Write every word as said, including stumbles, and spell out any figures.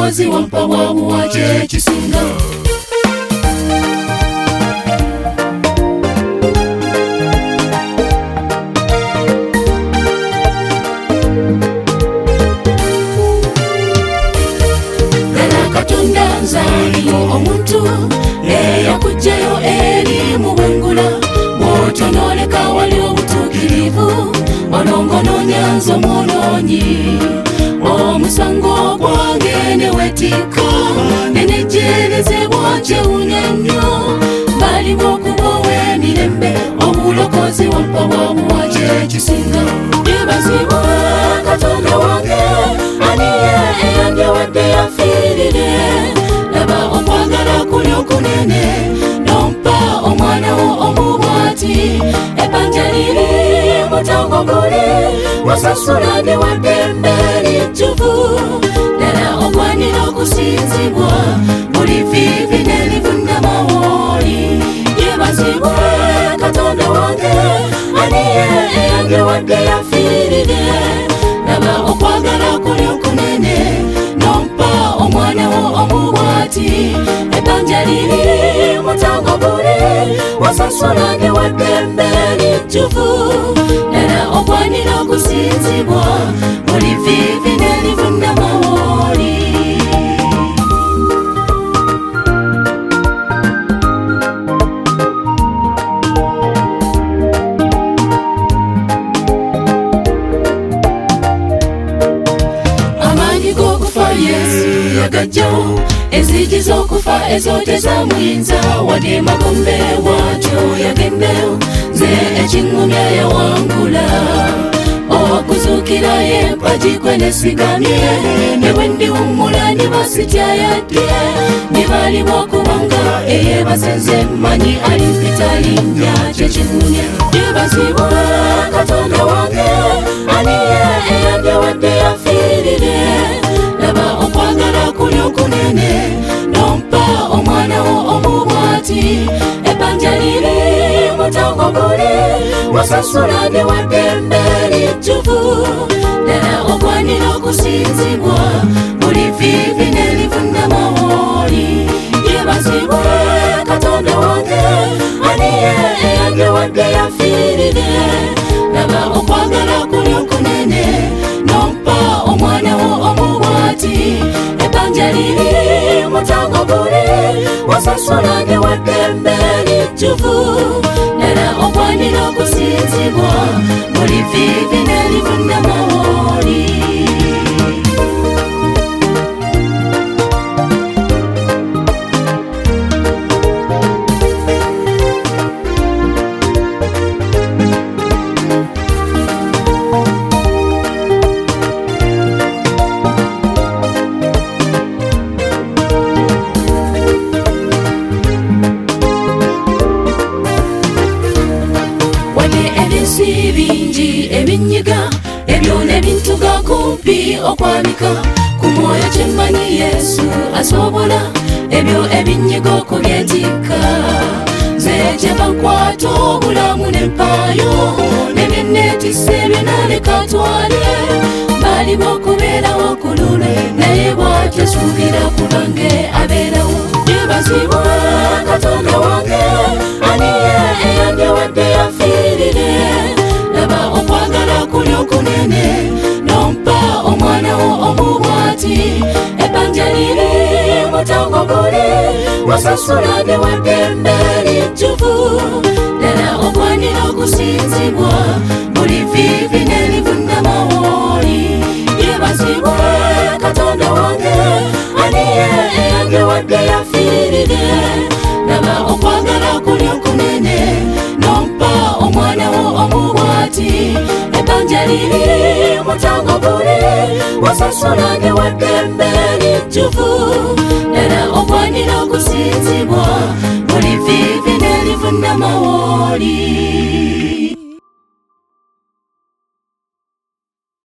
obulokozi wampa bwabuwa kyekisinga. Omuntu eyakujjayo eri mu bwengula bw'otonoleka wali obutuukirivu olongonoonya nze omwonoonyi omusango gwange ne weetikka ne nejjerezebwa kyewunya nnyo balimu okuba ow'emirembe obulokozi wampa bwabuwa kyekisinga. Yeebazibwa Katonda wange aniye eyandyawadde yafiirire laba okwagala kuli okunene nompa omwana wo omubwati ebbanja liri mutango guli wasasula ne waddembe lijjuvu ddala ogwanira okusinzibwa buli viivi nelivunamawooli. Yeebazibwe Katonda wange aniye eyandyawadde yafiirire laba okwagala kuli okunene nompa omwana wo omubwati ebbanja liri mutango guli wasasula ne waddembe lijjuvu ddala ogwanira okusinzibwa buli viivi nelivunamawooli. Amaanyi g'okufa Yesu yagajjawo ezigi z'okufa ezo tezamuyinza wadde magombe waakyo yagendeyo nze ekiŋŋumya yawangula okuzuukira ye mpagi kwe nesigamye ne bwe ndiwummula ndibasitya yadde ndibalibwa kubanga eyeebase nze mmanyi alimpita linnya kyekiŋŋumya. Yeebazibwa Katonda wange aniye eyandyawadde yafiirire laba okwagala kuli okunene nompa omwana wo omubwati ebbanja liri mutango guli wasasula ne waddembe lijjuvu ddala ogwanira okusinzibwa buli viivi nelivunamawooli. Yeebazibwe Katonda wange aniye eyandyawadde yafiirire laba okwagala kuli okunene nompa omwana wo omubwati ebbanja liri mutango guli wasasula ne waddembe lijjuvu ddala ogwanira okusinzibwa buli viivi nelivunamawooli. Ebinsi bingi ebinyiga ebyo nebintuga kumpi okwanika ku mwoyo kyemmanyi Yesu asobola ebyo ebinyiga okubyetikka nze gyeba nkwata obulamu n'empaayo nebyenneetisse byenaleka twale balimu okubeerawo ku lulwe naye bw'atyo suubira kubange abeerawo. Yeebazibwa Katonda wange aniye eyandyawadde yafiirire laba okwagala kuli okunene nompa omwana wo omubwati ebbanja liri mutango guli wasasula ne waddembe lijjuvu ddala ogwanira okusinzibwa buli viivi nelivunamawooli. Yeebazibwe Katonda wange aniye eyandyawadde yafiirire laba okwagala kuli okunene nompa omwana wo omubwati ebbanja liri mutango guli wasasula ne waddembe lijjuvu ddala ogwanira okusinzibwa buli viivi nelivunamawooli.